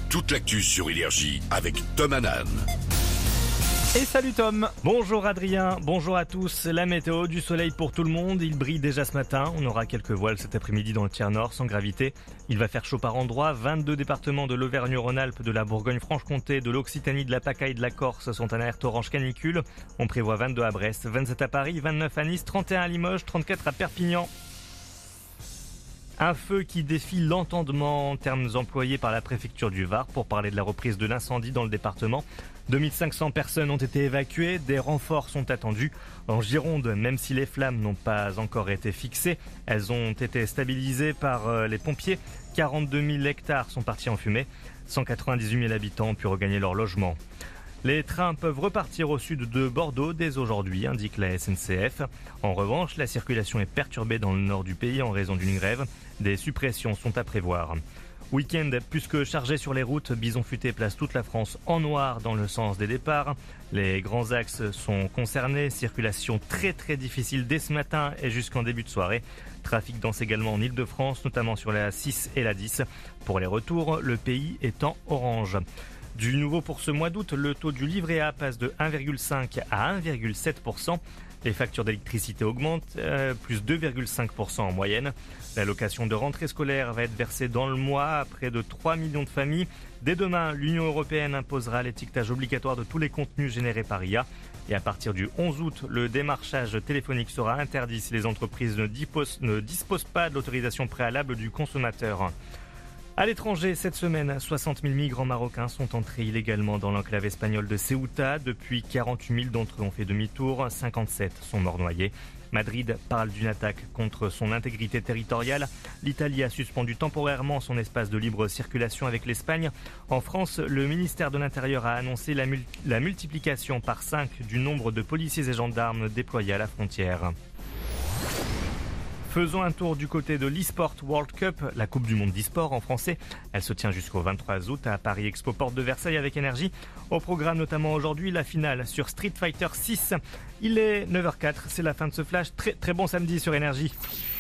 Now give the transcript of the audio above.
toute l'actu sur Énergie avec Tom Hanan. Et salut Tom. Bonjour Adrien, bonjour à tous. La météo, du soleil pour tout le monde, il brille déjà ce matin. On aura quelques voiles cet après-midi dans le tiers nord sans gravité. Il va faire chaud par endroits. 22 départements de l'Auvergne-Rhône-Alpes, de la Bourgogne-Franche-Comté, de l'Occitanie, de la PACA et de la Corse sont en alerte orange canicule. On prévoit 22 à Brest, 27 à Paris, 29 à Nice, 31 à Limoges, 34 à Perpignan. Un feu qui défie l'entendement, termes employés par la préfecture du Var pour parler de la reprise de l'incendie dans le département. 2500 personnes ont été évacuées, des renforts sont attendus. En Gironde, même si les flammes n'ont pas encore été fixées, elles ont été stabilisées par les pompiers. 42 000 hectares sont partis en fumée. 198 000 habitants ont pu regagner leur logement. Les trains peuvent repartir au sud de Bordeaux dès aujourd'hui, indique la SNCF. En revanche, la circulation est perturbée dans le nord du pays en raison d'une grève. Des suppressions sont à prévoir. Week-end plus que chargé sur les routes, Bison Futé place toute la France en noir dans le sens des départs. Les grands axes sont concernés, circulation très difficile dès ce matin et jusqu'en début de soirée. Trafic dense également en Ile-de-France, notamment sur la 6 et la 10. Pour les retours, le pays est en orange. Du nouveau pour ce mois d'août, le taux du livret A passe de 1,5 à 1,7%. Les factures d'électricité augmentent, plus 2,5% en moyenne. L'allocation de rentrée scolaire va être versée dans le mois à près de 3 millions de familles. Dès demain, l'Union européenne imposera l'étiquetage obligatoire de tous les contenus générés par IA. Et à partir du 11 août, le démarchage téléphonique sera interdit si les entreprises ne disposent pas de l'autorisation préalable du consommateur. À l'étranger, cette semaine, 60 000 migrants marocains sont entrés illégalement dans l'enclave espagnole de Ceuta. Depuis, 48 000 d'entre eux ont fait demi-tour, 57 sont morts noyés. Madrid parle d'une attaque contre son intégrité territoriale. L'Italie a suspendu temporairement son espace de libre circulation avec l'Espagne. En France, le ministère de l'Intérieur a annoncé la multiplication par 5 du nombre de policiers et gendarmes déployés à la frontière. Faisons un tour du côté de l'eSport World Cup, la Coupe du Monde d'eSport en français. Elle se tient jusqu'au 23 août à Paris Expo Porte de Versailles avec Énergie. Au programme notamment aujourd'hui la finale sur Street Fighter 6. Il est 9h04, c'est la fin de ce flash. Très bon samedi sur Énergie.